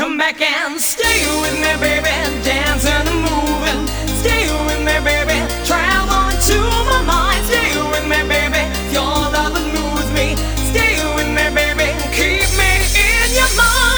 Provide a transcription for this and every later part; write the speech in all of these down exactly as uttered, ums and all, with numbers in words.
Come back and stay with me, baby, dancing and moving. Stay with me, baby, travel into my mind. Stay with me, baby, your love that moves me. Stay with me, baby, keep me in your mind.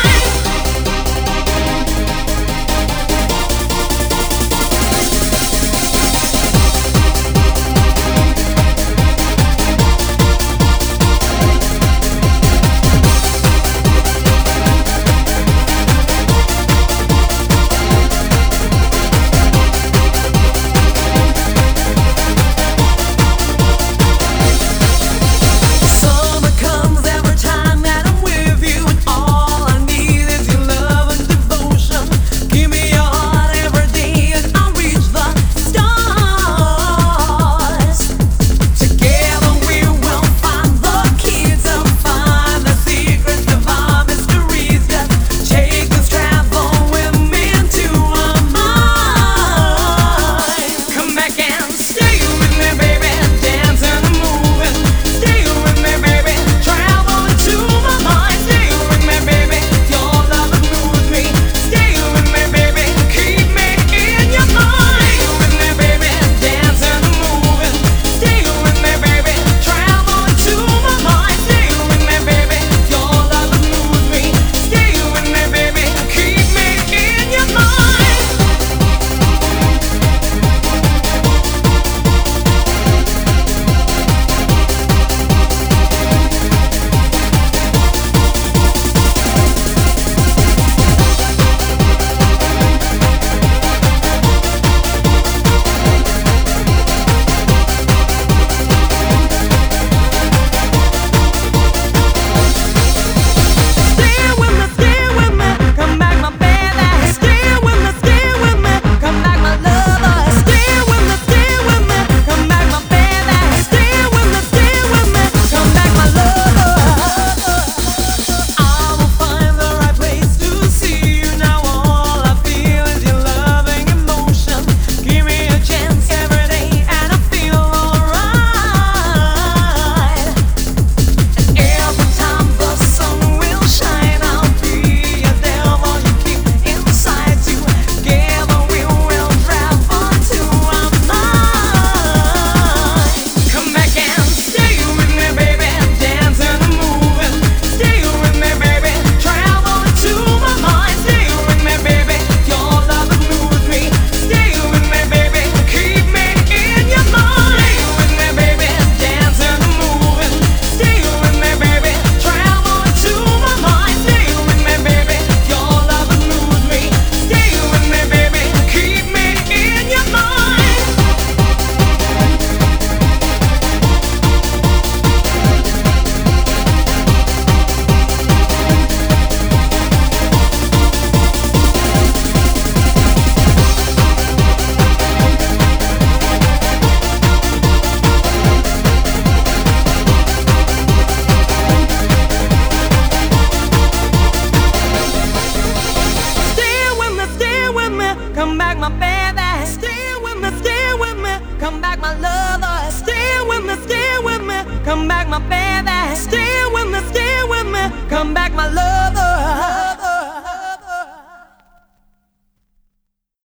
Come back, my baby. Stay with me, stay with me. Come back, my lover. Stay with me, stay with me. Come back, my baby. Stay with me, stay with me. Come back, my lover.